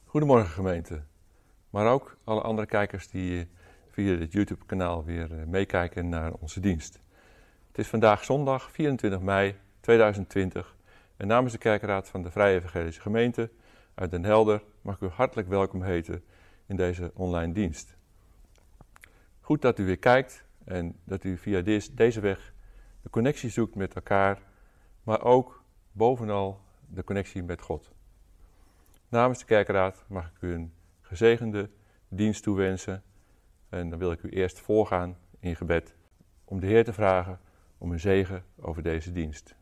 Goedemorgen gemeente, maar ook alle andere kijkers die via dit YouTube-kanaal weer meekijken naar onze dienst. Het is vandaag zondag 24 mei 2020 en namens de kerkraad van de Vrije Evangelische Gemeente uit Den Helder mag ik u hartelijk welkom heten in deze online dienst. Goed dat u weer kijkt en dat u via deze weg de connectie zoekt met elkaar, maar ook bovenal de connectie met God. Namens de kerkraad mag ik u een gezegende dienst toewensen en dan wil ik u eerst voorgaan in gebed om de Heer te vragen om een zegen over deze dienst.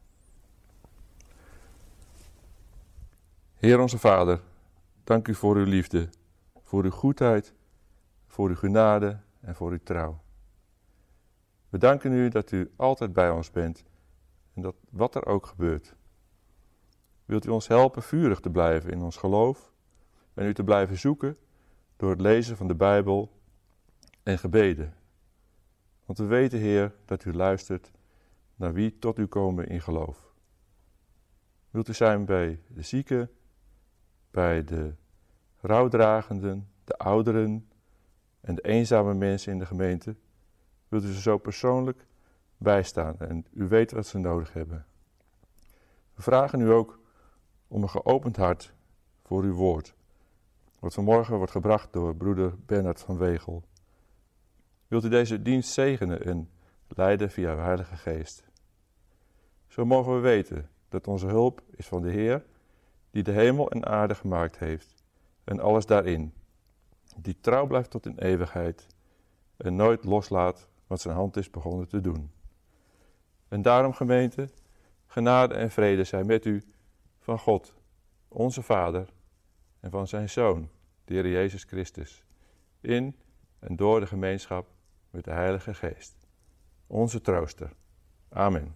Heer onze Vader, dank u voor uw liefde, voor uw goedheid, voor uw genade en voor uw trouw. We danken u dat u altijd bij ons bent en dat wat er ook gebeurt. Wilt u ons helpen vurig te blijven in ons geloof en u te blijven zoeken door het lezen van de Bijbel en gebeden. Want we weten, Heer, dat u luistert naar wie tot u komen in geloof. Wilt u zijn bij de zieken, bij de rouwdragenden, de ouderen en de eenzame mensen in de gemeente. Wilt u ze zo persoonlijk bijstaan en u weet wat ze nodig hebben. We vragen u ook om een geopend hart voor uw woord, wat vanmorgen wordt gebracht door broeder Bernard van Wegel. Wilt u deze dienst zegenen en leiden via uw Heilige Geest. Zo mogen we weten dat onze hulp is van de Heer, die de hemel en aarde gemaakt heeft en alles daarin, die trouw blijft tot in eeuwigheid en nooit loslaat wat zijn hand is begonnen te doen. En daarom, gemeente, genade en vrede zijn met u van God, onze Vader, en van zijn Zoon, de Heer Jezus Christus, in en door de gemeenschap met de Heilige Geest, onze trooster. Amen.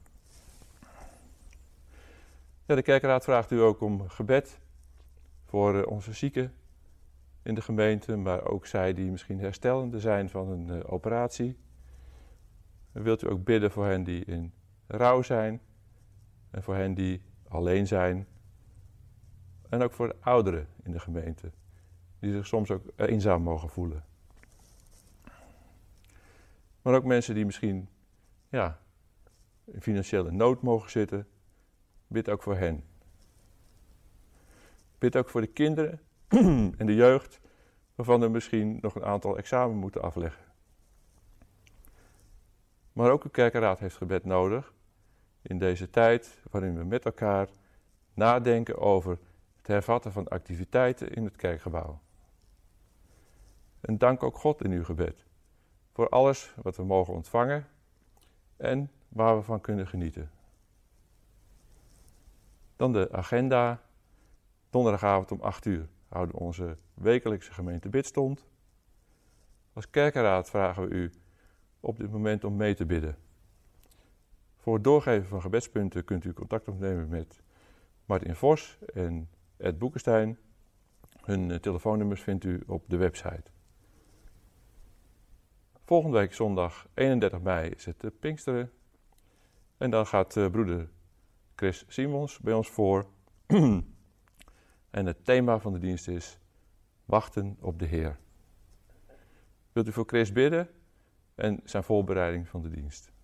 Ja, de kerkraad vraagt u ook om gebed voor onze zieken in de gemeente, maar ook zij die misschien herstellende zijn van een operatie. En wilt u ook bidden voor hen die in rouw zijn en voor hen die alleen zijn. En ook voor de ouderen in de gemeente, die zich soms ook eenzaam mogen voelen. Maar ook mensen die misschien in financiële nood mogen zitten, bid ook voor hen. Bid ook voor de kinderen en de jeugd, waarvan er misschien nog een aantal examen moeten afleggen. Maar ook uw kerkenraad heeft gebed nodig in deze tijd waarin we met elkaar nadenken over het hervatten van activiteiten in het kerkgebouw. En dank ook God in uw gebed voor alles wat we mogen ontvangen en waar we van kunnen genieten. Dan de agenda. Donderdagavond om 8 uur houden we onze wekelijkse gemeentebidstond. Als kerkenraad vragen we u op dit moment om mee te bidden. Voor het doorgeven van gebedspunten kunt u contact opnemen met Martin Vos en Ed Boekenstein. Hun telefoonnummers vindt u op de website. Volgende week zondag 31 mei is het Pinksteren. En dan gaat broeder Chris Simons bij ons voor. En het thema van de dienst is wachten op de Heer. Wilt u voor Chris bidden en zijn voorbereiding van de dienst?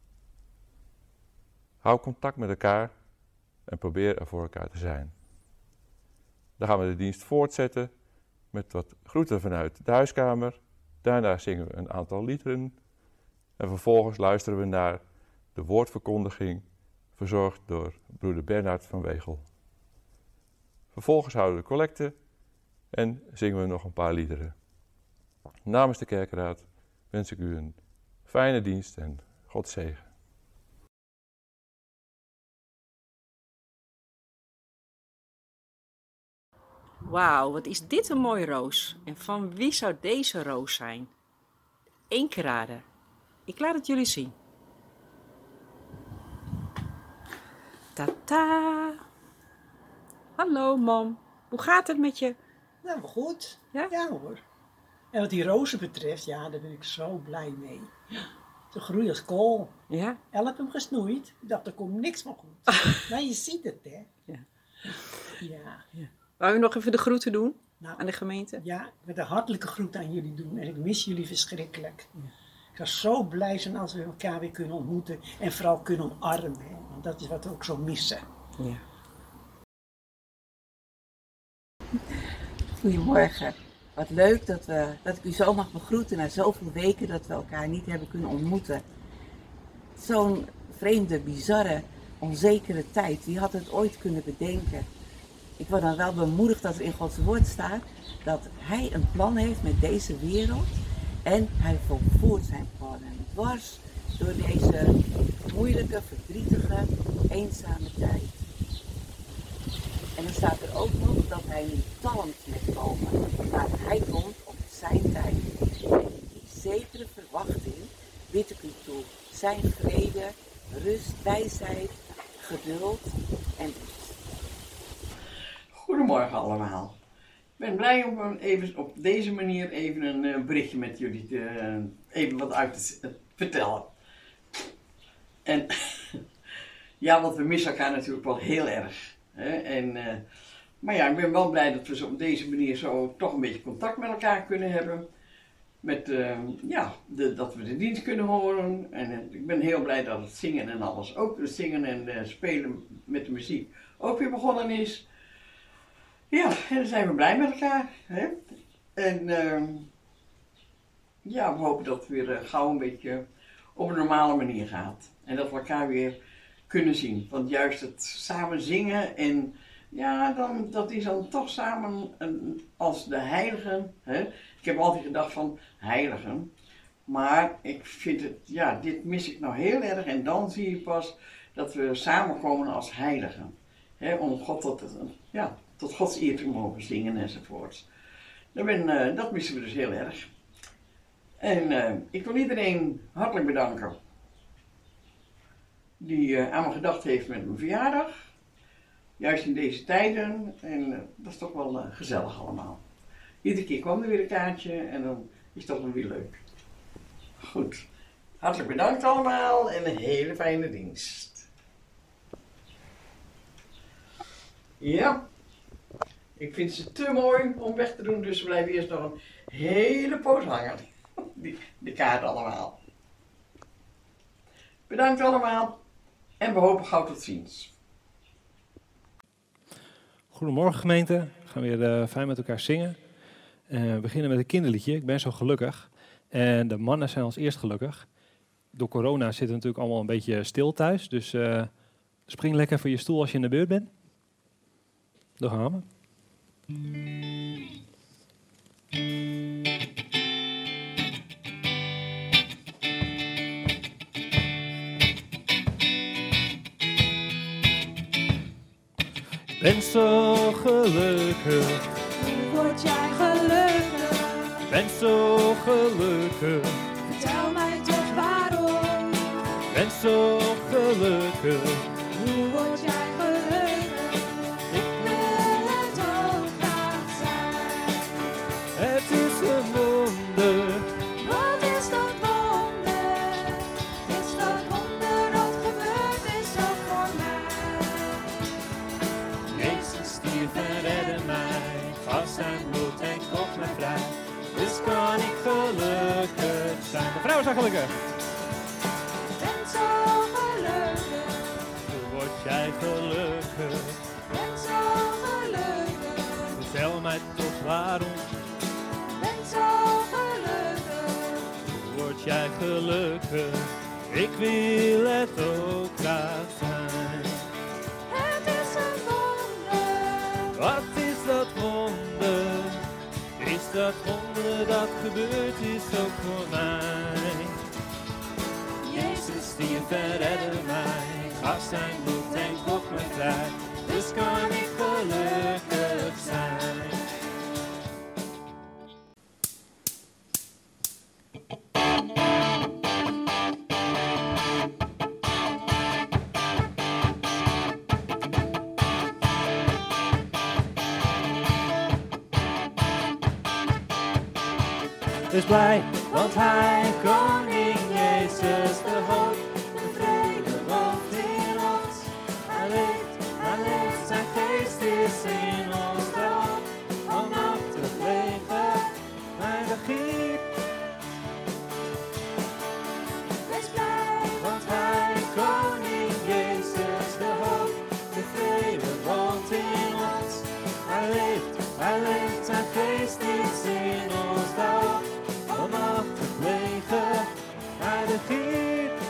Hou contact met elkaar en probeer er voor elkaar te zijn. Dan gaan we de dienst voortzetten met wat groeten vanuit de huiskamer. Daarna zingen we een aantal liederen. En vervolgens luisteren we naar de woordverkondiging, verzorgd door broeder Bernard van Wegel. Vervolgens houden we de collecte en zingen we nog een paar liederen. Namens de kerkraad wens ik u een fijne dienst en God zegen. Wauw, wat is dit een mooie roos. En van wie zou deze roos zijn? Eén keer raden. Ik laat het jullie zien. Tata. Hallo, mam. Hoe gaat het met je? Nou, goed. Ja? Ja hoor. En wat die rozen betreft, ja, daar ben ik zo blij mee. Ze groeien als kool. Ja? El heb hem gesnoeid. Ik dacht, er komt niks van goed. Maar je ziet het, hè. Ja. Ja. Ja. Wou je nog even de groeten doen? Nou, aan de gemeente? ja, ik wil een hartelijke groet aan jullie doen en ik mis jullie verschrikkelijk. Ik zou zo blij zijn als we elkaar weer kunnen ontmoeten en vooral kunnen omarmen. Hè, want dat is wat we ook zo missen. Ja. Goedemorgen. Wat leuk dat ik u zo mag begroeten na zoveel weken dat we elkaar niet hebben kunnen ontmoeten. Zo'n vreemde, bizarre, onzekere tijd. Wie had het ooit kunnen bedenken? Ik word dan wel bemoedigd dat er in Gods woord staat dat Hij een plan heeft met deze wereld en Hij volvoert zijn plannen. Dwars door deze moeilijke, verdrietige, eenzame tijd. En dan staat er ook nog dat Hij niet talmt met komen, maar Hij komt op zijn tijd. En in die zekere verwachting bid ik u toe zijn vrede, rust, wijsheid, geduld en liefde. Goedemorgen allemaal. Ik ben blij om even op deze manier even een berichtje met jullie even wat uit te vertellen. En ja, want we missen elkaar natuurlijk wel heel erg. Hè? Maar ja, ik ben wel blij dat we zo op deze manier zo toch een beetje contact met elkaar kunnen hebben. Met, dat we de dienst kunnen horen. En ik ben heel blij dat het zingen en alles ook, het zingen en spelen met de muziek ook weer begonnen is. Ja, en dan zijn we blij met elkaar. Hè? En we hopen dat het weer gauw een beetje op een normale manier gaat. En dat we elkaar weer kunnen zien. Want juist het samen zingen en ja, dat is dan toch samen als de heiligen. Hè? Ik heb altijd gedacht van heiligen. Maar ik vind het, ja, dit mis ik nou heel erg. En dan zie je pas dat we samenkomen als heiligen. Hè? Om God tot Gods eer te mogen zingen enzovoorts. Dat missen we dus heel erg. En ik wil iedereen hartelijk bedanken die aan me gedacht heeft met mijn verjaardag. Juist in deze tijden. En dat is toch wel gezellig allemaal. Iedere keer kwam er weer een kaartje en dan is dat wel weer leuk. Goed. Hartelijk bedankt allemaal en een hele fijne dienst. Ja. Ik vind ze te mooi om weg te doen, dus we blijven eerst nog een hele poos hangen. De kaart allemaal. Bedankt allemaal en we hopen gauw tot ziens. Goedemorgen gemeente, we gaan weer fijn met elkaar zingen. We beginnen met een kinderliedje, ik ben zo gelukkig. En de mannen zijn als eerst gelukkig. Door corona zitten we natuurlijk allemaal een beetje stil thuis, dus spring lekker voor je stoel als je in de beurt bent. Daar gaan we. Ik ben zo gelukkig. Hoe word jij gelukkig? Ik ben zo gelukkig. Vertel mij toch waarom. Ik ben zo gelukkig. Hoe word jij gelukkig? Ik wil het ook graag zijn. Het is een wonder. Wat is dat wonder? Is dat wonder dat gebeurd is ook voor mij? Jezus stierf en redde mij. Gaf zijn bloed en kocht mij vrij. Dus kan ik gelukkig zijn. De vrouwen zijn gelukkig. Ik ben zo gelukkig. Hoe word jij gelukkig? Ik ben zo gelukkig. Vertel mij toch waarom. Ik ben zo gelukkig. Hoe word jij gelukkig? Ik wil het ook graag zijn. Het is een wonder. Wat is dat wonder? Is dat wonder dat gebeurd is ook voor mij? Jezus stierf en redde mij. Gaf zijn bloed en kocht me vrij. Dus kan ik gelukkig zijn. Wees blij, want hij, koning Jezus, de hoop, de vrede woont in ons. Hij leeft, zijn geest is in ons. De hoop van nacht Hij legt zijn geest iets in ons daarop, om af te plegen. Hij regeert.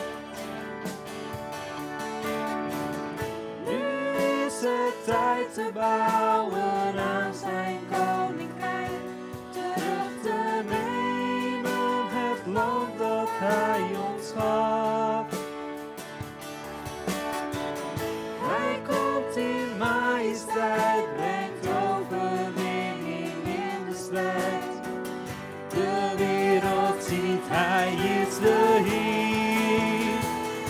Nu is het tijd te bouwen aan zijn koninkrijk. Terug te nemen het land dat hij ons gaf. Hij komt in majesteit, brengt overwinning in de strijd. De wereld ziet, hij is de Heer.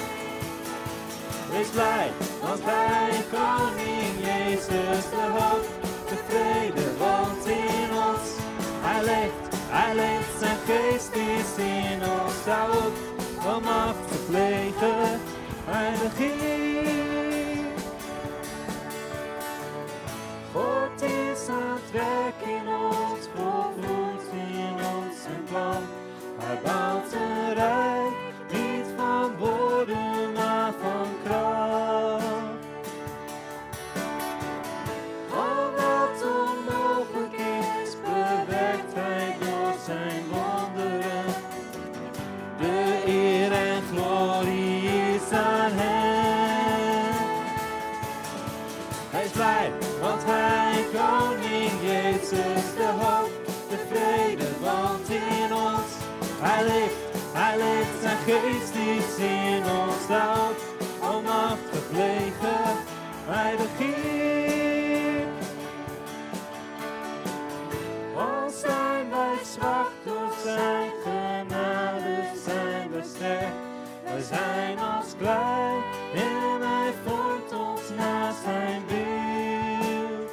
Wees blij, want hij koning Jezus de hoop. De vrede woont in ons. Hij legt zijn geest is in ons daarop, om af te plegen. Hij regeert. God is aan het werk in ons, volvoert in ons zijn plan. Hij bouwt een rijk, niet van woorden, maar van kracht. Al wat onmogelijk is, bewerkt hij door zijn wonderen. De eer en glorie is aan hem. Hij is blij, want hij koning Jezus de hoop. De vrede woont in ons. Hij legt zijn geest iets in ons daarop, om af te plegen. Hij regeert. Al zijn wij zwak, door zijn genade zijn we sterk. Wij zijn als klei en hij vormt ons naar zijn beeld.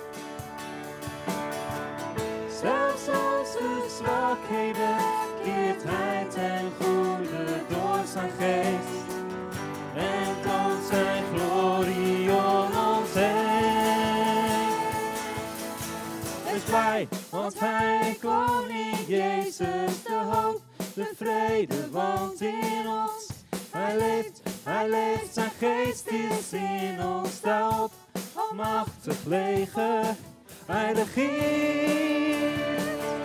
Zelfs onze zwakheden keert hij ten goede door zijn geest. En toont zijn glorie om ons heen. Wees blij, want hij koning Jezus de hoop. De vrede woont in ons. Hij leeft zijn geest is in ons daarop, om af te plegen. Hij regeert.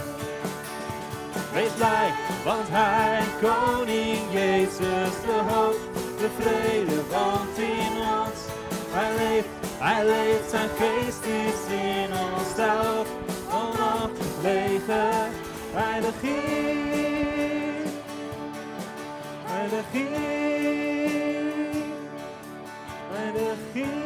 Wees blij, want hij koning Jezus de hoop. De vrede woont in ons. Hij leeft zijn geest is in ons daarop, om af te plegen. Hij regeert. Hij regeert. Hij regeert.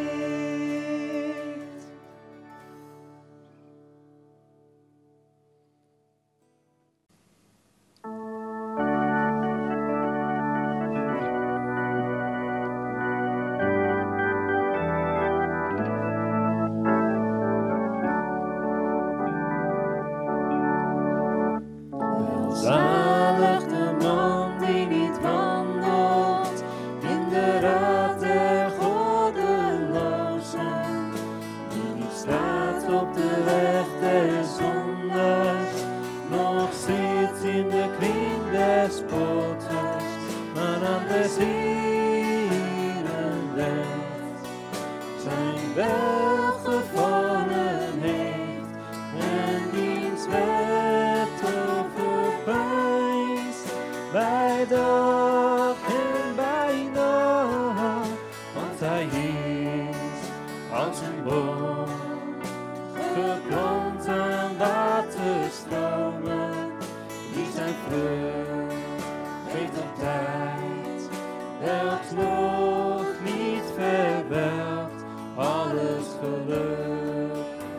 Zalig de man die niet wandelt in de raad der goddelozen, die niet staat op de weg der zondaars, noch zit in de kring der spotters, maar aan des Heeren werkt, zijn welgevallen heeft en diens wet overpeinst bij dag en bij nacht, want hij is als een boom geplant aan waterstromen, die zijn vrucht geeft op tijd, welks nog niet verwelkt, alles geluk.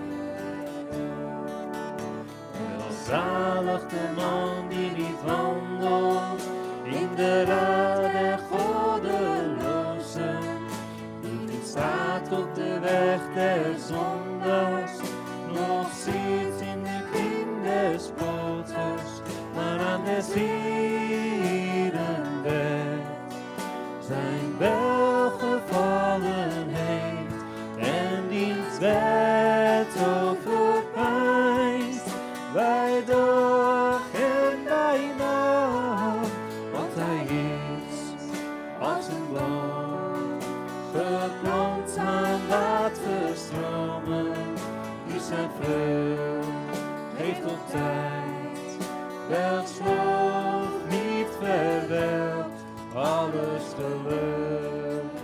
Welzalig de man die niet wandelt in de raad der goddelozen, die niet staat op de weg der zondaars, noch zit in de kring der spotters, maar aan des Heeren werkt, zijn welgevallen heeft en diens wet overpeinst bij dag en bij nacht, want hij is leeft op tijd. Welk sloof niet verwelkt, alles gelukt.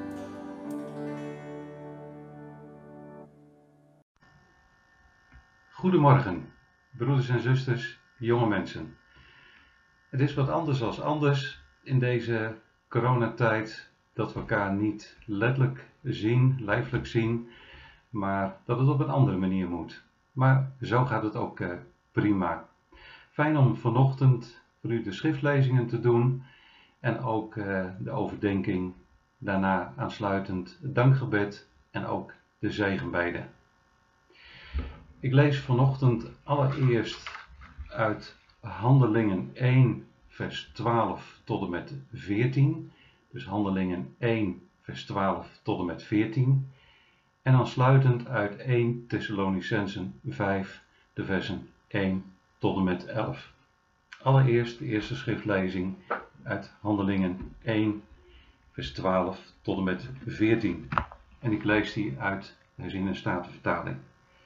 Goedemorgen, broeders en zusters, jonge mensen. Het is wat anders als anders in deze coronatijd dat we elkaar niet letterlijk zien, lijfelijk zien, maar dat het op een andere manier moet. Maar zo gaat het ook prima. Fijn om vanochtend voor u de schriftlezingen te doen en ook de overdenking, daarna aansluitend het dankgebed en ook de zegenbeden. Ik lees vanochtend allereerst uit Handelingen 1 vers 12 tot en met 14. Dus Handelingen 1 vers 12 tot en met 14. En aansluitend uit 1 Thessalonicenzen 5 de versen 1 tot en met 11. Allereerst de eerste schriftlezing uit Handelingen 1 vers 12 tot en met 14. En ik lees die uit de herziene statenvertaling.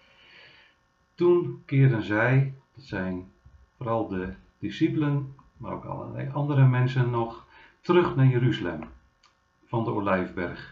Toen keerden zij, dat zijn vooral de discipelen, maar ook allerlei andere mensen nog, terug naar Jeruzalem, van de Olijfberg,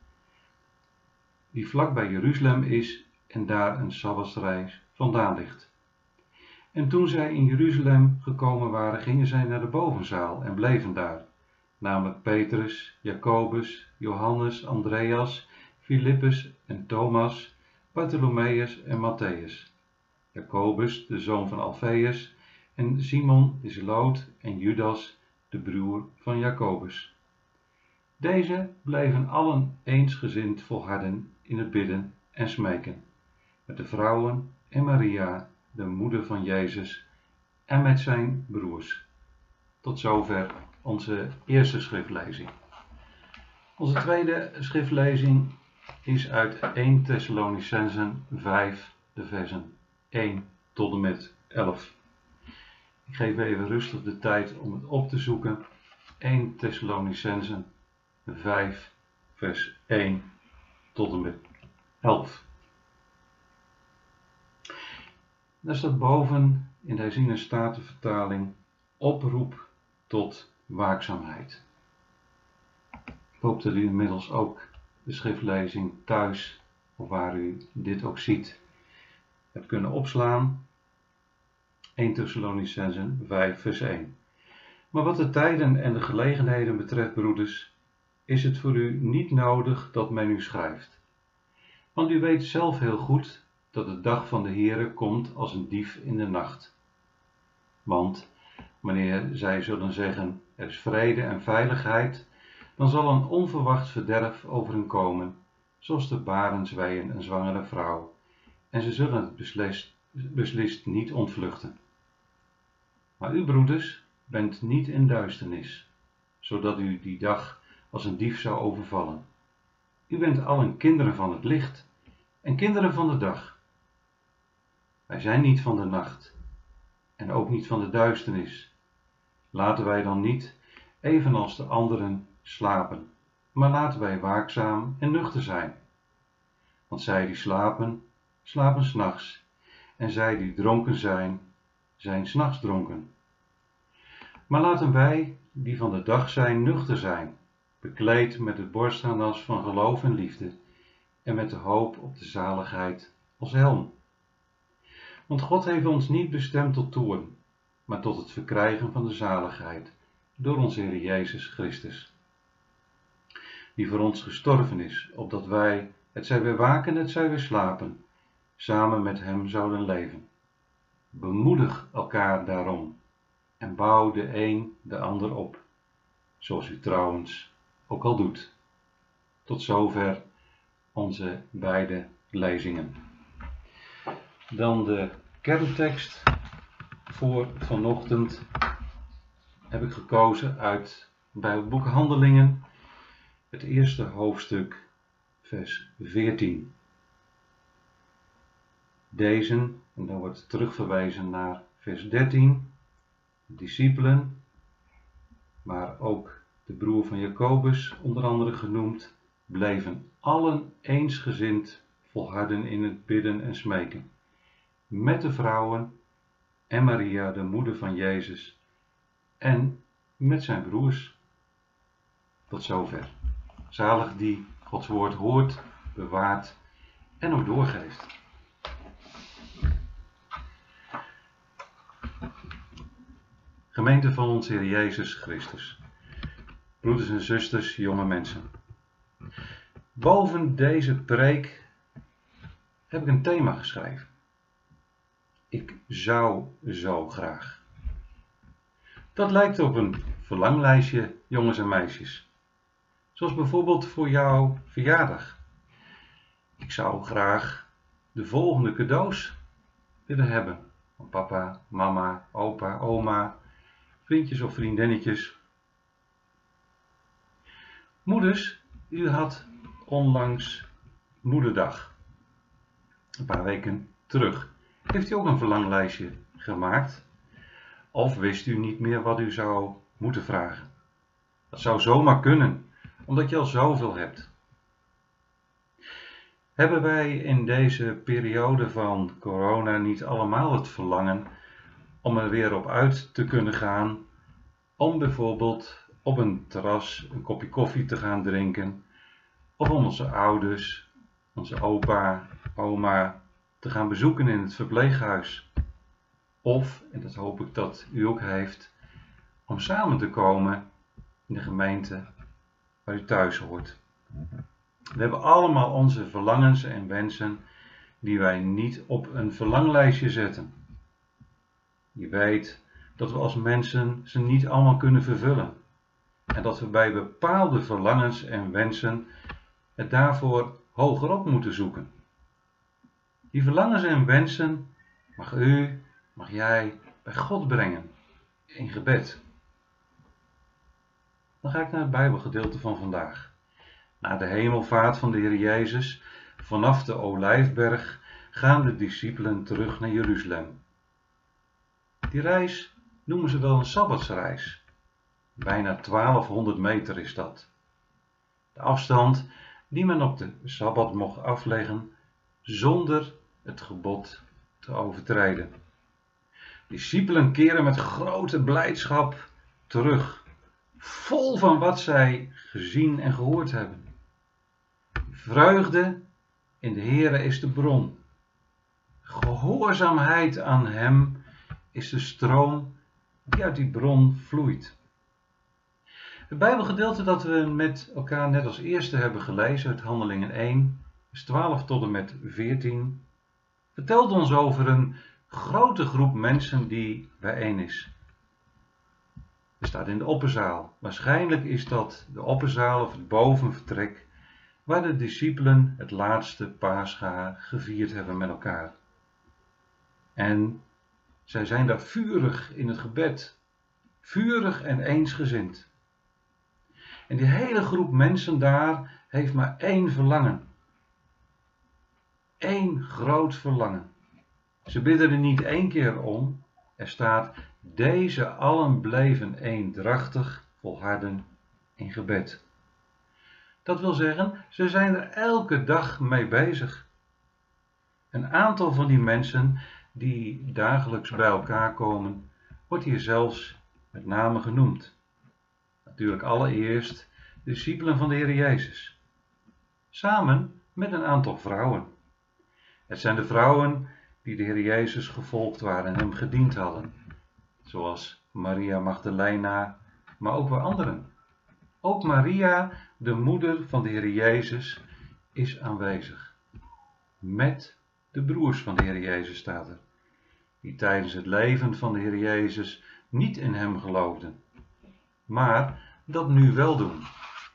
die vlak bij Jeruzalem is en daar een sabbatsreis vandaan ligt. En toen zij in Jeruzalem gekomen waren, gingen zij naar de bovenzaal en bleven daar, namelijk Petrus, Jacobus, Johannes, Andreas, Filippus en Thomas, Bartholomeus en Matthäus, Jacobus, de zoon van Alfeus, en Simon de Zeloot en Judas, de broer van Jacobus. Deze bleven allen eensgezind volharden in het bidden en smeken, met de vrouwen en Maria, de moeder van Jezus, en met zijn broers. Tot zover onze eerste schriftlezing. Onze tweede schriftlezing is uit 1 Thessalonicenzen 5, de versen 1 tot en met 11. Ik geef even rustig de tijd om het op te zoeken. 1 Thessalonicenzen 5, vers 1 tot en met 11. Daar staat boven in de herziene statenvertaling oproep tot waakzaamheid. Ik hoop dat u inmiddels ook de schriftlezing thuis, of waar u dit ook ziet, hebt kunnen opslaan. 1 Thessalonicenzen 5 vers 1. Maar wat de tijden en de gelegenheden betreft, broeders, is het voor u niet nodig dat men u schrijft. Want u weet zelf heel goed dat de dag van de Heere komt als een dief in de nacht. Want wanneer zij zullen zeggen, er is vrede en veiligheid, dan zal een onverwacht verderf over hen komen, zoals de barensweeën een zwangere vrouw, en ze zullen het beslist niet ontvluchten. Maar u, broeders, bent niet in duisternis, zodat u die dag als een dief zou overvallen. U bent allen kinderen van het licht en kinderen van de dag. Wij zijn niet van de nacht en ook niet van de duisternis. Laten wij dan niet, evenals de anderen, slapen, maar laten wij waakzaam en nuchter zijn. Want zij die slapen, slapen 's nachts, en zij die dronken zijn, zijn 's nachts dronken. Maar laten wij, die van de dag zijn, nuchter zijn, bekleed met het borstharnas van geloof en liefde, en met de hoop op de zaligheid als helm. Want God heeft ons niet bestemd tot toorn, maar tot het verkrijgen van de zaligheid, door onze Heer Jezus Christus, die voor ons gestorven is, opdat wij, het zij weer waken, het zij weer slapen, samen met hem zouden leven. Bemoedig elkaar daarom en bouw de een de ander op, zoals u trouwens ook al doet. Tot zover onze beide lezingen. Dan de kerntekst voor vanochtend heb ik gekozen uit Bijbelboek Handelingen, het eerste hoofdstuk, vers 14. Deze, en dan wordt terugverwezen naar vers 13, de discipelen, maar ook de broer van Jacobus, onder andere genoemd, bleven allen eensgezind volharden in het bidden en smeken, met de vrouwen en Maria, de moeder van Jezus, en met zijn broers. Tot zover. Zalig die Gods woord hoort, bewaart en ook doorgeeft. Gemeente van onze Heer Jezus Christus. Broeders en zusters, jonge mensen. Boven deze preek heb ik een thema geschreven. Ik zou zo graag. Dat lijkt op een verlanglijstje, jongens en meisjes. Zoals bijvoorbeeld voor jouw verjaardag. Ik zou graag de volgende cadeaus willen hebben. Van papa, mama, opa, oma, vriendjes of vriendinnetjes. Moeders, u had onlangs Moederdag. Een paar weken terug. Heeft u ook een verlanglijstje gemaakt? Of wist u niet meer wat u zou moeten vragen? Dat zou zomaar kunnen, omdat je al zoveel hebt. Hebben wij in deze periode van corona niet allemaal het verlangen om er weer op uit te kunnen gaan, om bijvoorbeeld op een terras een kopje koffie te gaan drinken, of om onze ouders, onze opa, oma te gaan bezoeken in het verpleeghuis. Of, en dat hoop ik dat u ook heeft, om samen te komen in de gemeente waar u thuis hoort. We hebben allemaal onze verlangens en wensen die wij niet op een verlanglijstje zetten. Je weet dat we als mensen ze niet allemaal kunnen vervullen. En dat we bij bepaalde verlangens en wensen het daarvoor hogerop moeten zoeken. Die verlangens en wensen mag u, mag jij bij God brengen in gebed. Dan ga ik naar het Bijbelgedeelte van vandaag. Na de hemelvaart van de Heer Jezus, vanaf de Olijfberg, gaan de discipelen terug naar Jeruzalem. Die reis noemen ze wel een sabbatsreis. Bijna 1200 meter is dat. De afstand die men op de Sabbat mocht afleggen zonder het gebod te overtreden. Discipelen keren met grote blijdschap terug, vol van wat zij gezien en gehoord hebben. Vreugde in de Heere is de bron. Gehoorzaamheid aan Hem is de stroom die uit die bron vloeit. Het Bijbelgedeelte dat we met elkaar net als eerste hebben gelezen uit Handelingen 1, vers 12 tot en met 14, vertelt ons over een grote groep mensen die bijeen is. Er staat in de opperzaal. Waarschijnlijk is dat de opperzaal of het bovenvertrek waar de discipelen het laatste Pascha gevierd hebben met elkaar. En zij zijn daar vurig in het gebed, vurig en eensgezind. En die hele groep mensen daar heeft maar één verlangen. Eén groot verlangen. Ze bidden er niet één keer om. Er staat, deze allen bleven eendrachtig volharden in gebed. Dat wil zeggen, ze zijn er elke dag mee bezig. Een aantal van die mensen die dagelijks bij elkaar komen, wordt hier zelfs met name genoemd. Natuurlijk allereerst de discipelen van de Heer Jezus. Samen met een aantal vrouwen. Het zijn de vrouwen die de Heer Jezus gevolgd waren en hem gediend hadden. Zoals Maria Magdalena, maar ook weer anderen. Ook Maria, de moeder van de Heer Jezus, is aanwezig. Met de broers van de Heer Jezus staat er. Die tijdens het leven van de Heer Jezus niet in hem geloofden. Maar dat nu wel doen.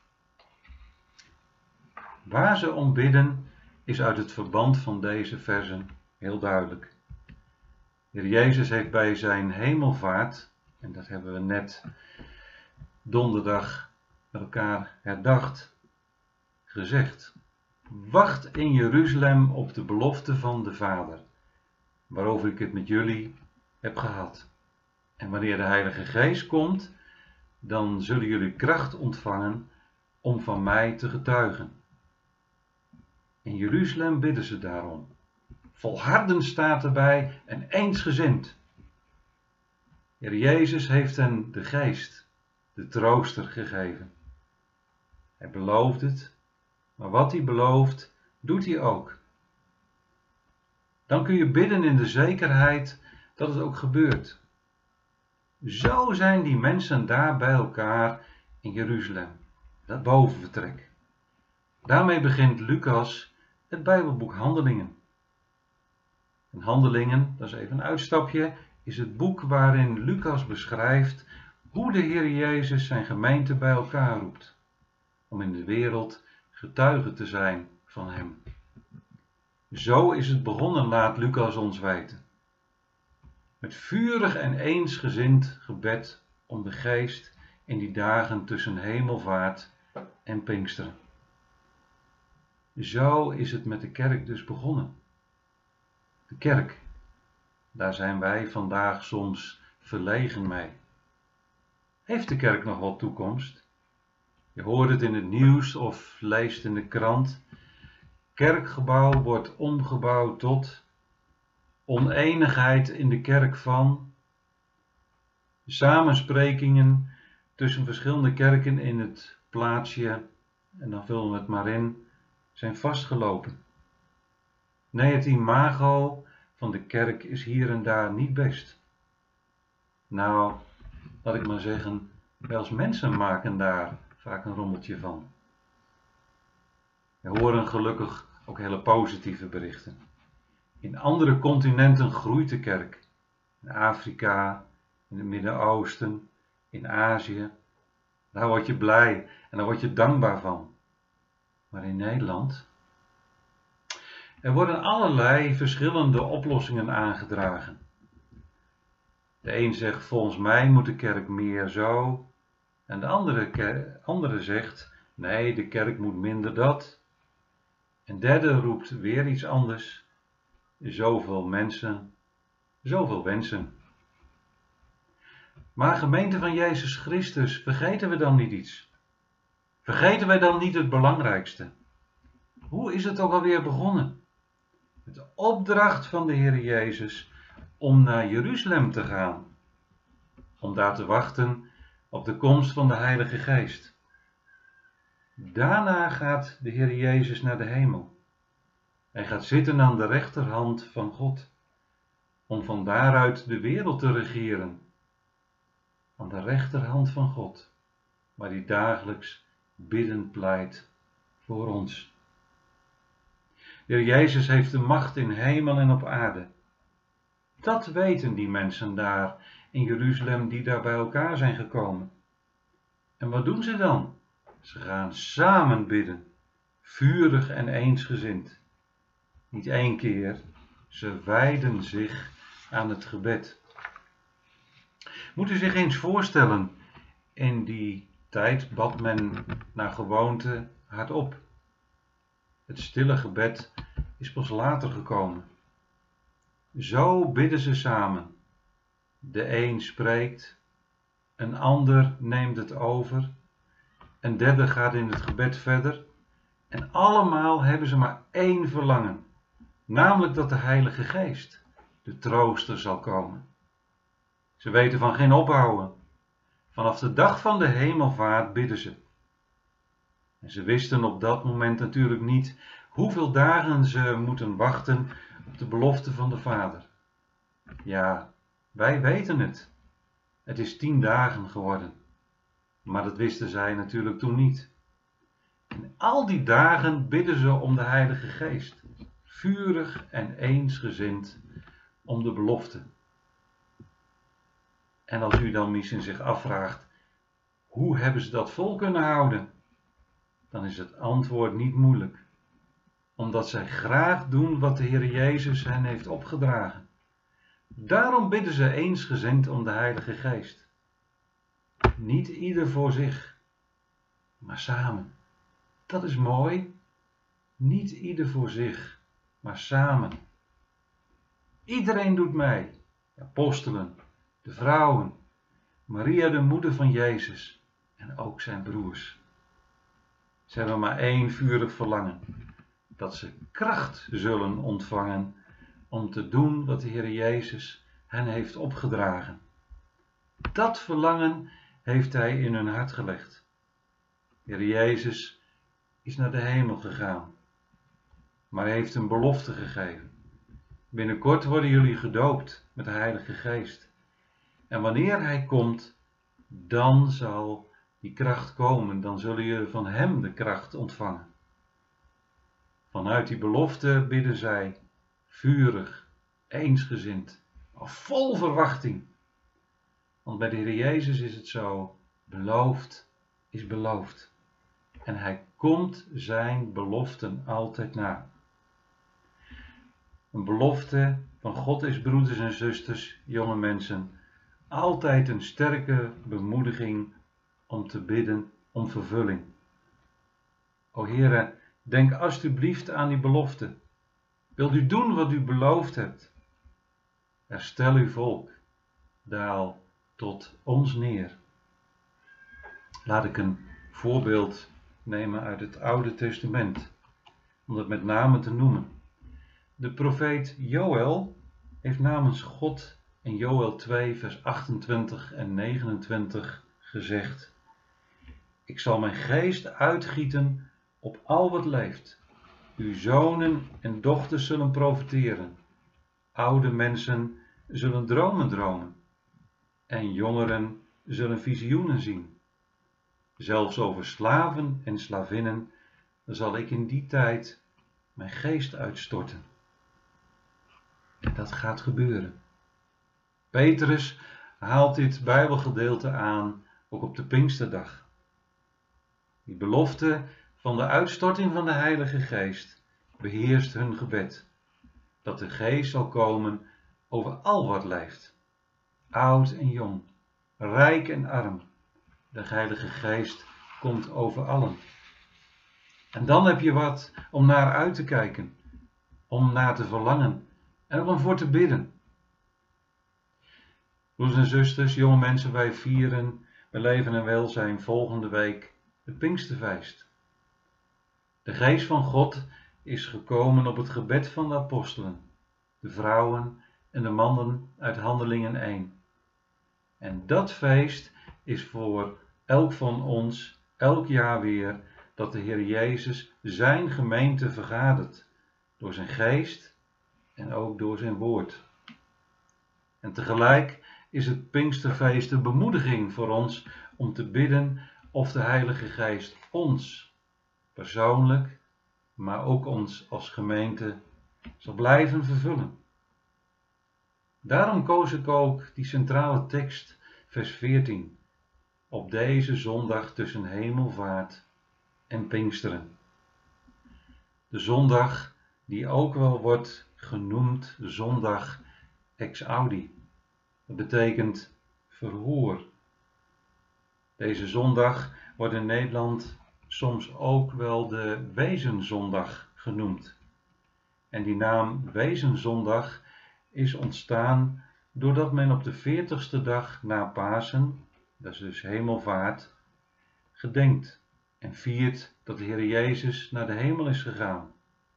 Waar ze om bidden is uit het verband van deze versen heel duidelijk. De Heer Jezus heeft bij zijn hemelvaart, en dat hebben we net donderdag met elkaar herdacht, gezegd: wacht in Jeruzalem op de belofte van de Vader, waarover ik het met jullie heb gehad. En wanneer de Heilige Geest komt, dan zullen jullie kracht ontvangen om van mij te getuigen. In Jeruzalem bidden ze daarom. Volharden staat erbij en eensgezind. Heer Jezus heeft hen de geest, de trooster gegeven. Hij belooft het, maar wat hij belooft, doet hij ook. Dan kun je bidden in de zekerheid dat het ook gebeurt. Zo zijn die mensen daar bij elkaar in Jeruzalem, dat bovenvertrek. Daarmee begint Lucas het Bijbelboek Handelingen. En Handelingen, dat is even een uitstapje, is het boek waarin Lucas beschrijft hoe de Heer Jezus zijn gemeente bij elkaar roept, om in de wereld getuige te zijn van hem. Zo is het begonnen, laat Lucas ons weten. Met vurig en eensgezind gebed om de geest in die dagen tussen hemelvaart en Pinksteren. Zo is het met de kerk dus begonnen. De kerk, daar zijn wij vandaag soms verlegen mee. Heeft de kerk nog wel toekomst? Je hoort het in het nieuws of leest in de krant. Kerkgebouw wordt omgebouwd tot oneenigheid in de kerk van. Samensprekingen tussen verschillende kerken in het plaatsje, en dan vullen we het maar in, zijn vastgelopen. Nee, het imago van de kerk is hier en daar niet best. Nou, laat ik maar zeggen, wij als mensen maken daar vaak een rommeltje van. We horen gelukkig ook hele positieve berichten. In andere continenten groeit de kerk. In Afrika, in het Midden-Oosten, in Azië. Daar word je blij en daar word je dankbaar van. Maar in Nederland? Er worden allerlei verschillende oplossingen aangedragen. De een zegt, volgens mij moet de kerk meer zo. En de andere zegt, nee, de kerk moet minder dat. En derde roept weer iets anders. Zoveel mensen, zoveel wensen. Maar gemeente van Jezus Christus, vergeten we dan niet iets? Vergeten wij dan niet het belangrijkste? Hoe is het ook alweer begonnen? Met de opdracht van de Heer Jezus om naar Jeruzalem te gaan. Om daar te wachten op de komst van de Heilige Geest. Daarna gaat de Heer Jezus naar de hemel. Hij gaat zitten aan de rechterhand van God. Om van daaruit de wereld te regeren. Aan de rechterhand van God. Waar hij dagelijks biddend pleit voor ons. De Heer Jezus heeft de macht in hemel en op aarde. Dat weten die mensen daar in Jeruzalem die daar bij elkaar zijn gekomen. En wat doen ze dan? Ze gaan samen bidden, vurig en eensgezind. Niet één keer, ze wijden zich aan het gebed. Moet u zich eens voorstellen, in die tijd bad men naar gewoonte hardop. Het stille gebed is pas later gekomen. Zo bidden ze samen. De een spreekt, een ander neemt het over, een derde gaat in het gebed verder. En allemaal hebben ze maar één verlangen, namelijk dat de Heilige Geest, de trooster, zal komen. Ze weten van geen ophouden. Vanaf de dag van de hemelvaart bidden ze. En ze wisten op dat moment natuurlijk niet hoeveel dagen ze moeten wachten op de belofte van de Vader. Ja, wij weten het. Het is 10 dagen geworden. Maar dat wisten zij natuurlijk toen niet. En al die dagen bidden ze om de Heilige Geest. Vurig en eensgezind om de belofte. En als u dan misschien zich afvraagt, hoe hebben ze dat vol kunnen houden? Dan is het antwoord niet moeilijk. Omdat zij graag doen wat de Heer Jezus hen heeft opgedragen. Daarom bidden ze eensgezind om de Heilige Geest. Niet ieder voor zich, maar samen. Dat is mooi. Niet ieder voor zich, maar samen. Iedereen doet mee. De apostelen, de vrouwen, Maria de moeder van Jezus en ook zijn broers. Ze hebben maar één vurig verlangen. Dat ze kracht zullen ontvangen om te doen wat de Heer Jezus hen heeft opgedragen. Dat verlangen heeft hij in hun hart gelegd. De Heer Jezus is naar de hemel gegaan, maar hij heeft een belofte gegeven. Binnenkort worden jullie gedoopt met de Heilige Geest. En wanneer hij komt, dan zal die kracht komen. Dan zullen jullie van hem de kracht ontvangen. Vanuit die belofte bidden zij vurig, eensgezind, vol verwachting. Want bij de Heer Jezus is het zo, beloofd is beloofd. En hij komt zijn beloften altijd na. Een belofte van God is, broeders en zusters, jonge mensen, altijd een sterke bemoediging om te bidden om vervulling. O Heere, denk alstublieft aan die belofte. Wilt u doen wat u beloofd hebt? Herstel uw volk, daal tot ons neer. Laat ik een voorbeeld nemen uit het Oude Testament, om dat met name te noemen. De profeet Joël heeft namens God in Joël 2 vers 28 en 29 gezegd: Ik zal mijn geest uitgieten op al wat leeft. Uw zonen en dochters zullen profeteren. Oude mensen zullen dromen dromen. En jongeren zullen visioenen zien. Zelfs over slaven en slavinnen zal ik in die tijd mijn geest uitstorten. En dat gaat gebeuren. Petrus haalt dit Bijbelgedeelte aan, ook op de Pinksterdag. Die belofte van de uitstorting van de Heilige Geest beheerst hun gebed. Dat de Geest zal komen over al wat leeft. Oud en jong, rijk en arm. De Heilige Geest komt over allen. En dan heb je wat om naar uit te kijken, om naar te verlangen en om voor te bidden. Broeders en zusters, jonge mensen, wij vieren bij leven en welzijn volgende week het Pinksterfeest. De Geest van God is gekomen op het gebed van de apostelen, de vrouwen en de mannen uit Handelingen 1. En dat feest is voor elk van ons elk jaar weer dat de Heer Jezus zijn gemeente vergadert, door zijn geest en ook door zijn woord. En tegelijk is het Pinksterfeest een bemoediging voor ons om te bidden of de Heilige Geest ons persoonlijk, maar ook ons als gemeente zal blijven vervullen. Daarom koos ik ook die centrale tekst, vers 14, op deze zondag tussen Hemelvaart en Pinksteren. De zondag die ook wel wordt genoemd zondag ex audi. Dat betekent verhoor. Deze zondag wordt in Nederland soms ook wel de Wezenzondag genoemd. En die naam Wezenzondag is ontstaan doordat men op de 40ste dag na Pasen, dat is dus Hemelvaart, gedenkt en viert dat de Heer Jezus naar de hemel is gegaan.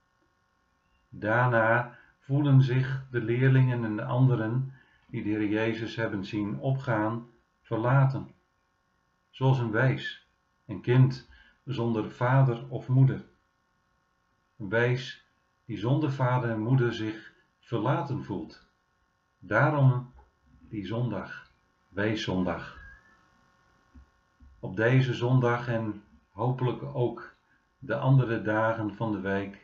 Daarna voelen zich de leerlingen en de anderen die de Heer Jezus hebben zien opgaan, verlaten. Zoals een wees, een kind zonder vader of moeder. Een wees die zonder vader en moeder zich verlaten voelt. Daarom die zondag, Weeszondag. Op deze zondag en hopelijk ook de andere dagen van de week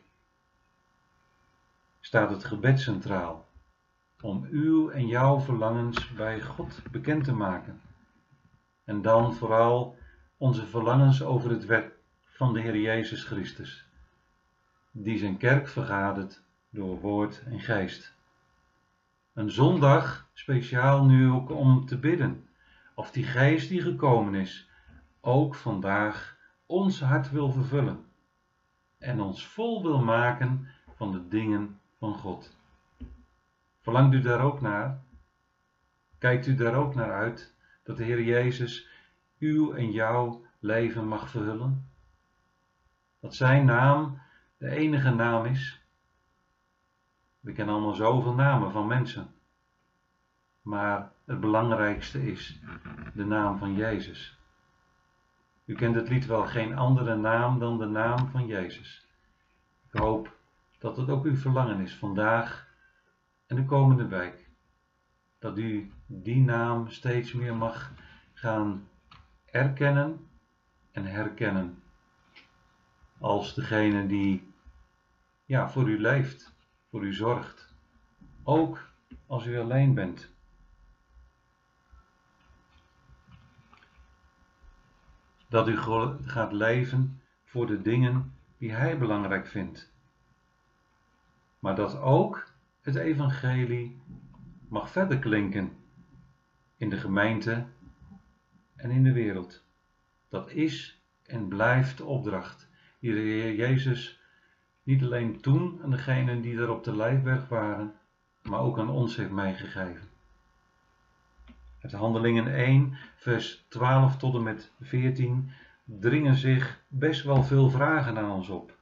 staat het gebed centraal, om uw en jouw verlangens bij God bekend te maken. En dan vooral onze verlangens over het werk van de Heer Jezus Christus, die zijn kerk vergadert door woord en geest. Een zondag speciaal nu ook om te bidden, of die geest die gekomen is, ook vandaag ons hart wil vervullen en ons vol wil maken van de dingen van God. Verlangt u daar ook naar? Kijkt u daar ook naar uit dat de Heer Jezus uw en jouw leven mag vervullen? Dat zijn naam de enige naam is. We kennen allemaal zoveel namen van mensen. maar het belangrijkste is de naam van Jezus. U kent het lied wel, geen andere naam dan de naam van Jezus. Ik hoop dat het ook uw verlangen is vandaag en de komende week. Dat u die naam steeds meer mag gaan erkennen en herkennen. Als degene die voor u leeft, voor u zorgt. Ook als u alleen bent. Dat u gaat leven voor de dingen die Hij belangrijk vindt. Maar dat ook het evangelie mag verder klinken in de gemeente en in de wereld. Dat is en blijft de opdracht die de Heer Jezus niet alleen toen aan degenen die er op de Lijfberg waren, maar ook aan ons heeft meegegeven. Uit Handelingen 1, vers 12 tot en met 14 dringen zich best wel veel vragen aan ons op.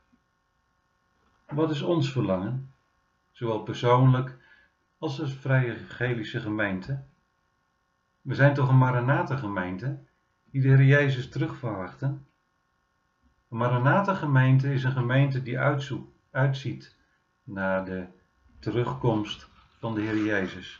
Wat is ons verlangen? Zowel persoonlijk als als vrije evangelische gemeente. We zijn toch een Maranatha-gemeente die de Heer Jezus terugverwachten. Een Maranatha-gemeente is een gemeente die uitziet naar de terugkomst van de Heer Jezus.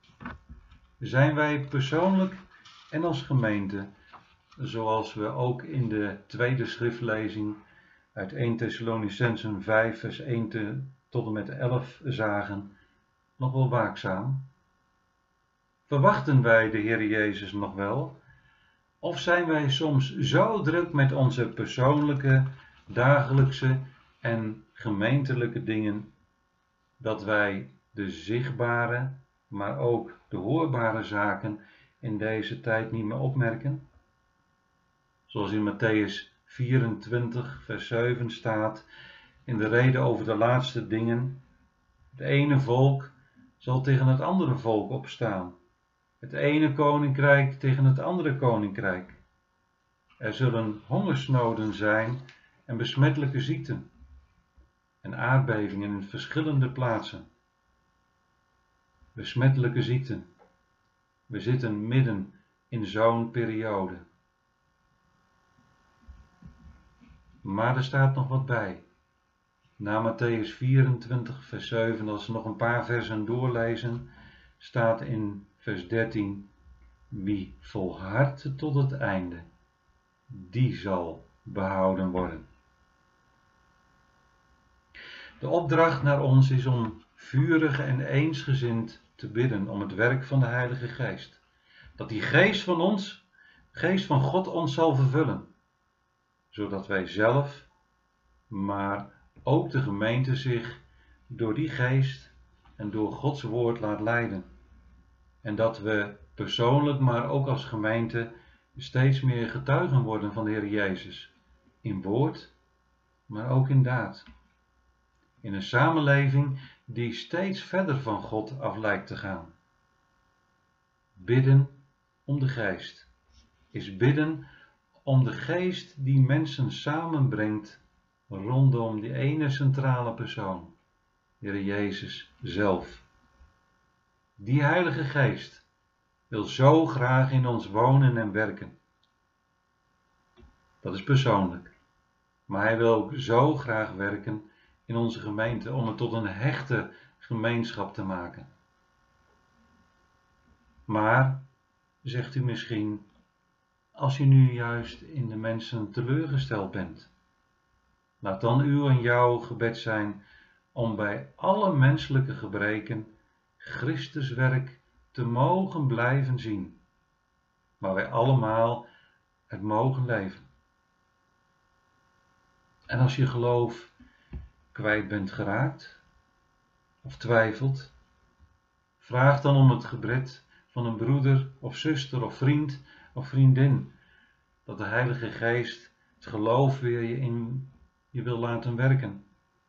Zijn wij persoonlijk en als gemeente, zoals we ook in de tweede schriftlezing uit 1 Thessalonicenzen 5 vers 1 tot en met 11 zagen, nog wel waakzaam? Verwachten wij de Heer Jezus nog wel? Of zijn wij soms zo druk met onze persoonlijke, dagelijkse en gemeentelijke dingen, dat wij de zichtbare, maar ook de hoorbare zaken in deze tijd niet meer opmerken? Zoals in Mattheüs 24 vers 7 staat, in de reden over de laatste dingen: het ene volk zal tegen het andere volk opstaan. Het ene koninkrijk tegen het andere koninkrijk. Er zullen hongersnoden zijn en besmettelijke ziekten en aardbevingen in verschillende plaatsen. Besmettelijke ziekten. We zitten midden in zo'n periode. Maar er staat nog wat bij. Na Mattheüs 24 vers 7, als we nog een paar versen doorlezen, staat in vers 13: wie volhardt tot het einde, die zal behouden worden. De opdracht naar ons is om vurig en eensgezind te bidden om het werk van de Heilige Geest. Dat die geest van God ons zal vervullen. Zodat wij zelf, maar ook de gemeente zich door die geest en door Gods woord laat leiden. En dat we persoonlijk, maar ook als gemeente, steeds meer getuigen worden van de Heer Jezus. In woord, maar ook in daad. In een samenleving die steeds verder van God af lijkt te gaan. Bidden om de geest is bidden om de geest die mensen samenbrengt rondom die ene centrale persoon, de Heer Jezus zelf. Die Heilige Geest wil zo graag in ons wonen en werken. Dat is persoonlijk. Maar Hij wil ook zo graag werken in onze gemeente om het tot een hechte gemeenschap te maken. Maar, zegt u misschien, als u nu juist in de mensen teleurgesteld bent, laat dan uw en jouw gebed zijn om bij alle menselijke gebreken Christus werk te mogen blijven zien, waar wij allemaal het mogen leven. En als je geloof kwijt bent geraakt of twijfelt, vraag dan om het gebed van een broeder of zuster of vriend of vriendin, dat de Heilige Geest het geloof weer in je wil laten werken.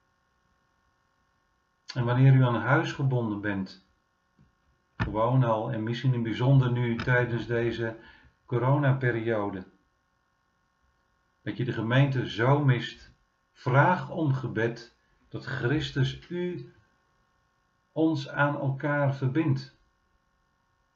En wanneer u aan huis gebonden bent, gewoon al en misschien in bijzonder nu tijdens deze coronaperiode, dat je de gemeente zo mist, vraag om gebed dat Christus ons aan elkaar verbindt.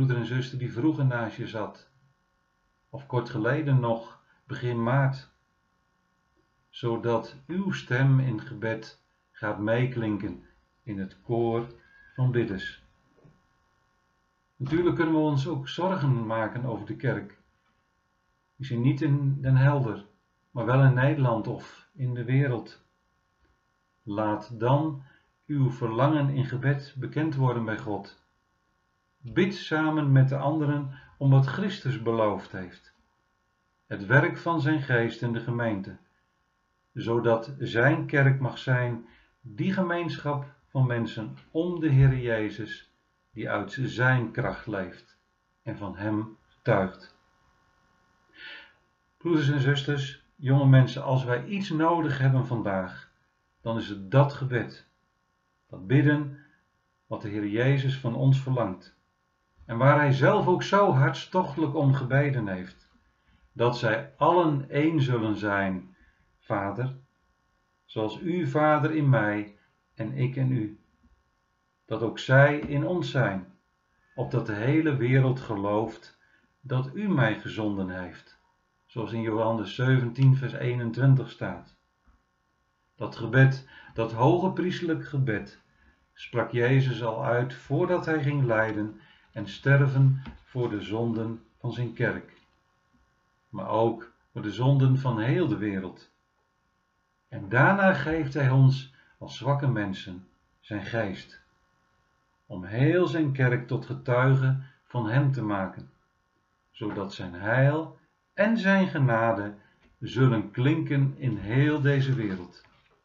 broeder en zuster die vroeger naast je zat, of kort geleden nog, begin maart, zodat uw stem in gebed gaat meeklinken in het koor van bidders. Natuurlijk kunnen we ons ook zorgen maken over de kerk. Misschien niet in Den Helder, maar wel in Nederland of in de wereld. Laat dan uw verlangen in gebed bekend worden bij God. Bid samen met de anderen om wat Christus beloofd heeft. Het werk van zijn geest in de gemeente, zodat zijn kerk mag zijn die gemeenschap van mensen om de Heer Jezus, die uit zijn kracht leeft en van hem getuigt. Broeders en zusters, jonge mensen, als wij iets nodig hebben vandaag, dan is het dat gebed. Dat bidden wat de Heer Jezus van ons verlangt. En waar hij zelf ook zo hartstochtelijk om gebeden heeft. Dat zij allen één zullen zijn, Vader, zoals u, Vader, in mij en ik in u. Dat ook zij in ons zijn, opdat de hele wereld gelooft dat u mij gezonden heeft. Zoals in Johannes 17 vers 21 staat. Dat gebed, dat hoge priestelijk gebed, sprak Jezus al uit voordat hij ging lijden en sterven voor de zonden van zijn kerk. Maar ook voor de zonden van heel de wereld. En daarna geeft hij ons als zwakke mensen zijn geest. Om heel zijn kerk tot getuige van hem te maken. Zodat zijn heil en zijn genade zullen klinken in heel deze wereld.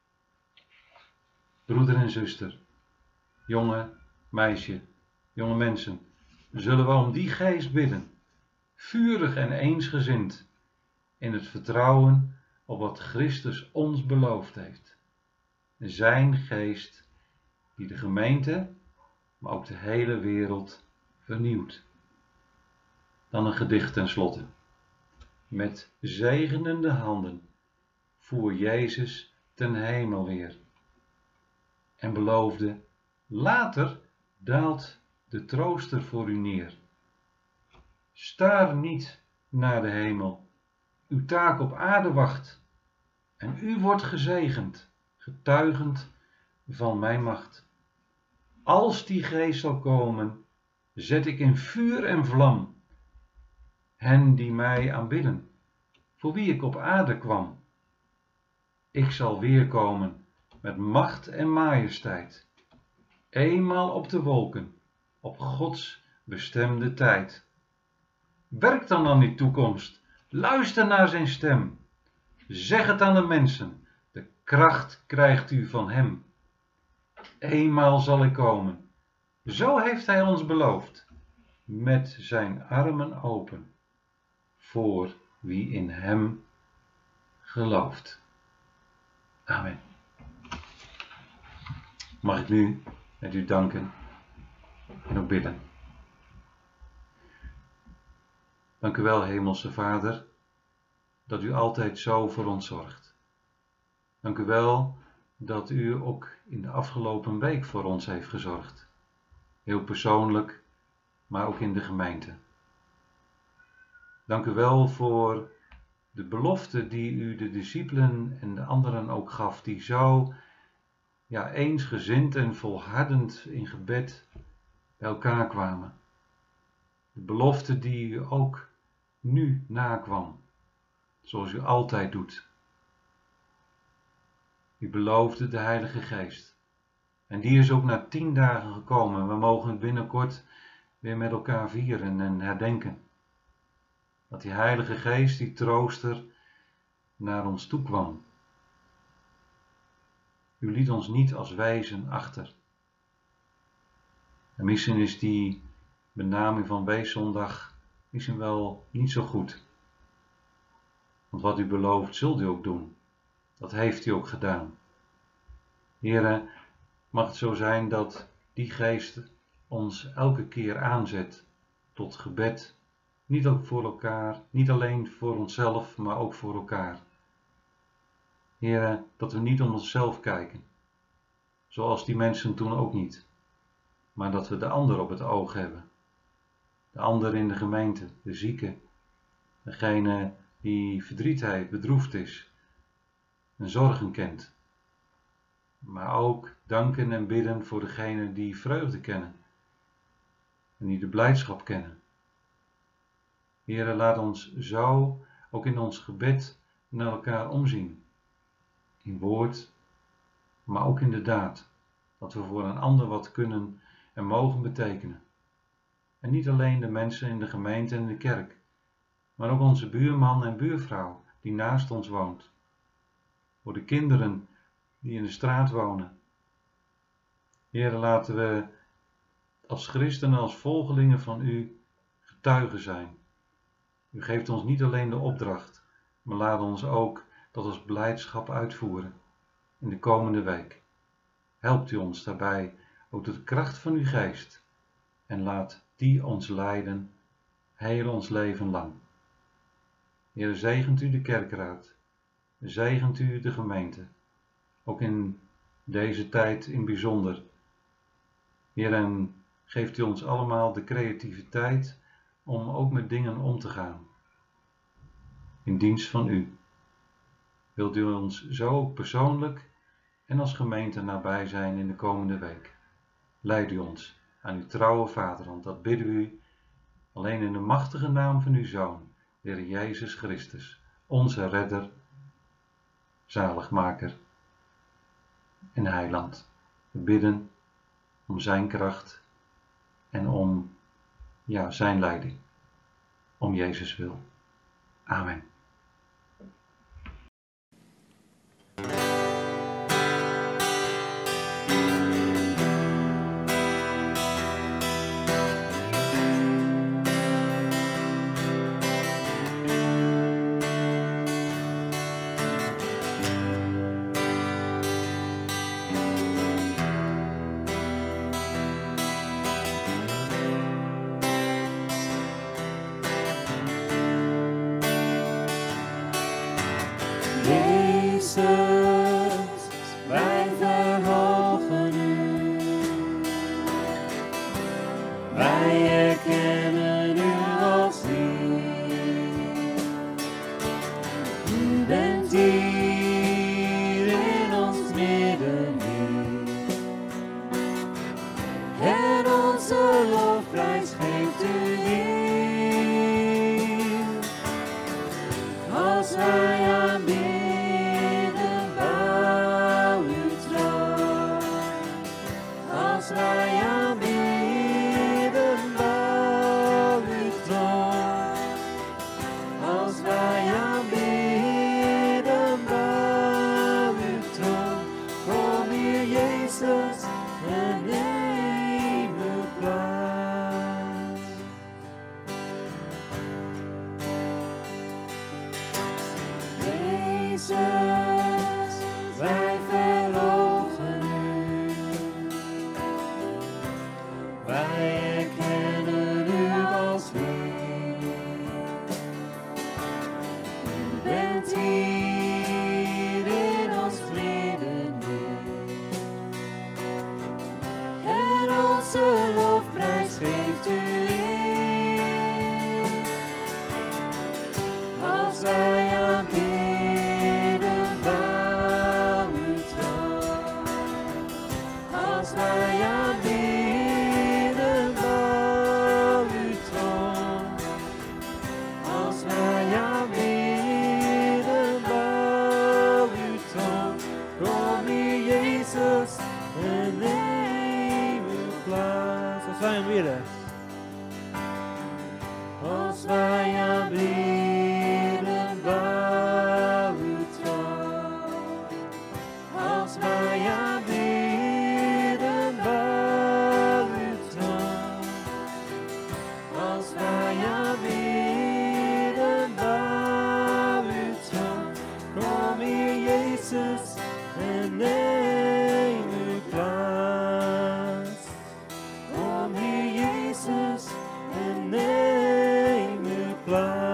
Broeder en zuster, jonge meisje, jonge mensen, zullen we om die geest bidden, vurig en eensgezind, in het vertrouwen op wat Christus ons beloofd heeft. Zijn geest die de gemeente, maar ook de hele wereld vernieuwt. Dan een gedicht ten slotte. Met zegenende handen voer Jezus ten hemel weer. En beloofde, later daalt de trooster voor u neer. Staar niet naar de hemel, uw taak op aarde wacht. En u wordt gezegend, getuigend van mijn macht. Als die geest zal komen, zet ik in vuur en vlam hen die mij aanbidden, voor wie ik op aarde kwam. Ik zal weerkomen met macht en majesteit, eenmaal op de wolken, op Gods bestemde tijd. Werk dan aan die toekomst, luister naar zijn stem. Zeg het aan de mensen, de kracht krijgt u van hem. Eenmaal zal ik komen, zo heeft hij ons beloofd, met zijn armen open, voor wie in hem gelooft. Amen. Mag ik nu met u danken en ook bidden. Dank u wel, Hemelse Vader, dat u altijd zo voor ons zorgt. Dank u wel dat u ook in de afgelopen week voor ons heeft gezorgd. Heel persoonlijk, maar ook in de gemeente. Dank u wel voor de belofte die u de discipelen en de anderen ook gaf, die zo eensgezind en volhardend in gebed bij elkaar kwamen. De belofte die u ook nu nakwam, zoals u altijd doet. U beloofde de Heilige Geest. En die is ook na 10 dagen gekomen. We mogen het binnenkort weer met elkaar vieren en herdenken. Dat die Heilige Geest, die trooster, naar ons toe kwam. U liet ons niet als wijzen achter. En misschien is die benaming van Weeszondag misschien wel niet zo goed. Want wat u belooft, zult u ook doen. Dat heeft u ook gedaan. Here, mag het zo zijn dat die geest ons elke keer aanzet tot gebed. Niet ook voor elkaar, niet alleen voor onszelf, maar ook voor elkaar. Here, dat we niet om onszelf kijken. Zoals die mensen toen ook niet. Maar dat we de ander op het oog hebben. de ander in de gemeente, de zieke, degene die verdriet heeft, bedroefd is en zorgen kent. Maar ook danken en bidden voor degenen die vreugde kennen en die de blijdschap kennen. Heere, laat ons zo ook in ons gebed naar elkaar omzien. In woord, maar ook in de daad. Dat we voor een ander wat kunnen en mogen betekenen. En niet alleen de mensen in de gemeente en in de kerk, maar ook onze buurman en buurvrouw die naast ons woont. Voor de kinderen die in de straat wonen. Heere, laten we als christenen, als volgelingen van u getuigen zijn. U geeft ons niet alleen de opdracht, maar laat ons ook dat als blijdschap uitvoeren in de komende week. Helpt u ons daarbij ook door de kracht van uw geest en laat die ons leiden heel ons leven lang. Heer, zegent u de kerkraad, zegent u de gemeente, ook in deze tijd in bijzonder. Heer, en geeft u ons allemaal de creativiteit om ook met dingen om te gaan. In dienst van u. Wilt u ons zo persoonlijk en als gemeente nabij zijn in de komende week. Leid u ons aan uw trouwe vaderhand, dat bidden we u alleen in de machtige naam van uw Zoon, de Heer Jezus Christus, onze redder, zaligmaker en heiland. We bidden om zijn kracht en om zijn leiding, om Jezus wil. Amen. Jezus, wij verhogen u. Wij erkennen u als Heer. U bent hier in ons midden, Heer. En onze lofprijs geeft u Heer. Als wij aanbidden, als wij aanbidden, bouw uw troon. Als wij aanbidden, bouw uw troon. Kom hier, Jezus, en neem uw plaats. Jezus, wij verhogen u. Wij erkennen u als Heer. U bent hier in ons midden, en onze lofprijs geeft u eer. Als wij aanbidden, bouw uw troon. Als wij aanbidden, bouw uw troon. Als wij aanbidden, bouw uw troon. Kom hier, Jezus, en neem uw plaats. Als wij aanbidden. Als wij aanbidden, bouw uw troon. Als wij aanbidden, bouw uw troon. Als wij aanbidden, bouw uw troon. Kom hier, Jezus, en neem uw plaats. Kom hier, Jezus, en neem uw plaats.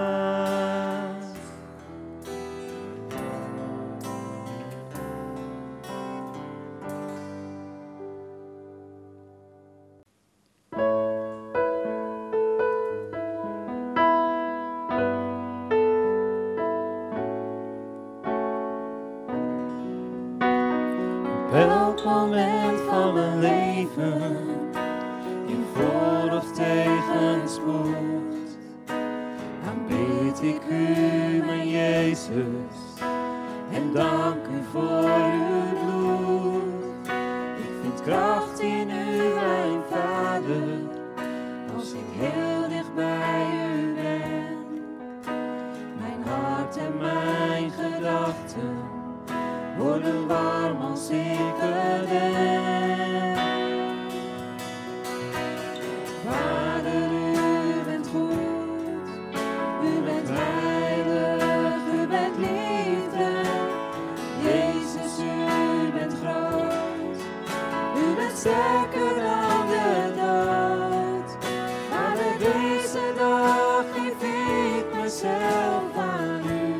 aanspoelt. Aanbid ik u, mijn Jezus, en dank u voor uw bloed. Ik vind kracht in u, mijn Vader, als ik heel dicht bij u ben. Mijn hart en mijn gedachten worden warm als ik er ben. Vader, u bent goed, u bent heilig, u bent liefde. Jezus, u bent groot, u bent sterker dan de dood. Vader, deze dag geef ik mezelf aan u.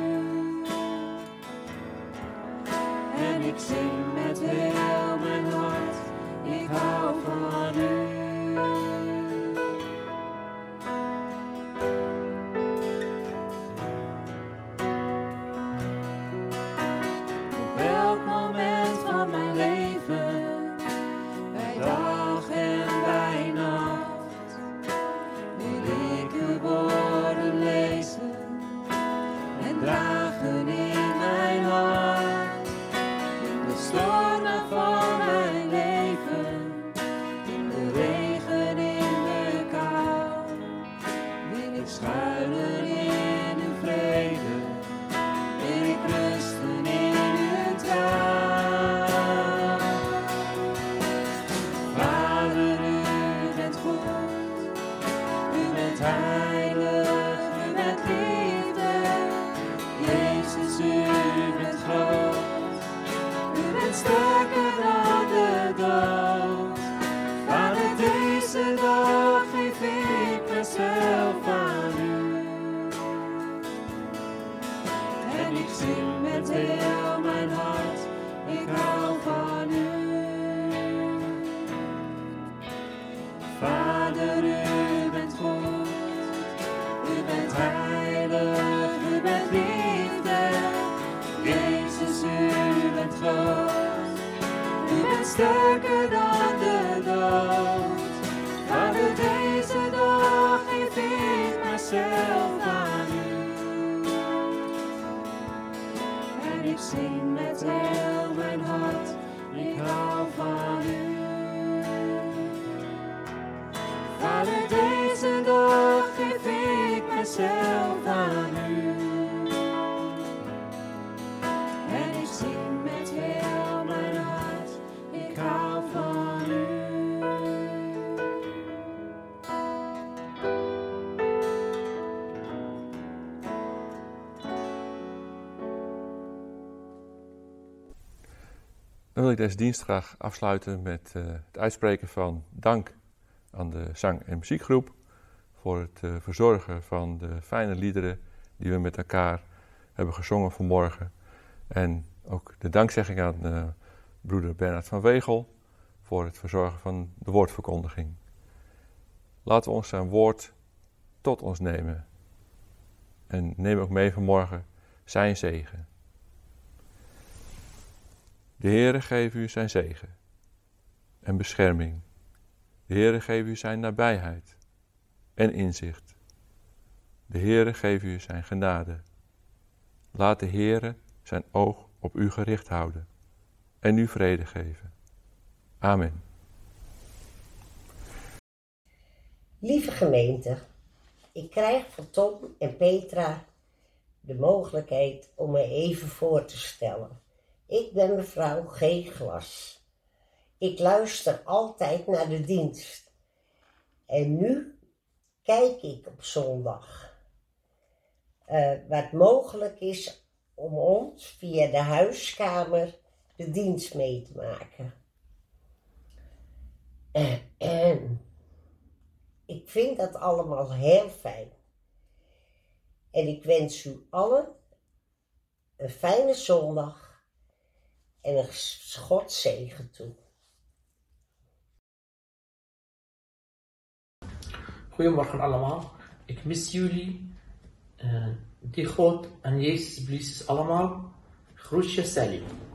En ik zing met heel mijn hart, ik hou van u. Op elk moment van mijn leven, bij dag en bij nacht, wil ik uw woorden lezen en dragen in mijn hart. In de stormen van mijn leven, in de regen, in de kou, wil ik schuilen in uw vrede, wil ik rusten in uw trouw. Vader, u bent goed, u bent heilig, u bent liefde. Jezus, u bent groot, u bent sterker dan de dood. Vader, deze dag geef ik mezelf aan u. En ik zing met heel mijn hart, ik hou van u. Vader, u bent goed, u bent heilig, u bent liefde. Jezus, u bent groot, u bent sterker dan de dood. Vader, deze dag geef ik mezelf aan u. En ik zing met heel mijn hart, ik hou van u. Vader, deze dag geef ik mezelf aan u. En ik zing met heel mijn hart, ik hou van u. Dan wil ik deze dienst graag afsluiten met het uitspreken van dank aan de zang- en muziekgroep voor het verzorgen van de fijne liederen die we met elkaar hebben gezongen vanmorgen. En ook de dankzegging aan broeder Bernard van Wegel voor het verzorgen van de woordverkondiging. Laten we ons zijn woord tot ons nemen. En neem ook mee vanmorgen zijn zegen. De Heere geef u zijn zegen en bescherming. De Heere geef u zijn nabijheid en inzicht. De Heere geef u zijn genade. Laat de Heere zijn oog op u gericht houden en u vrede geven. Amen. Lieve gemeente, ik krijg van Tom en Petra de mogelijkheid om me even voor te stellen. Ik ben mevrouw G. Glas. Ik luister altijd naar de dienst. En nu kijk ik op zondag wat mogelijk is om ons via de huiskamer de dienst mee te maken. En ik vind dat allemaal heel fijn. En ik wens u allen een fijne zondag en een Godzegen toe. Goedemorgen allemaal. Ik mis jullie. Die God en Jezus bless allemaal. Groetjes Salim.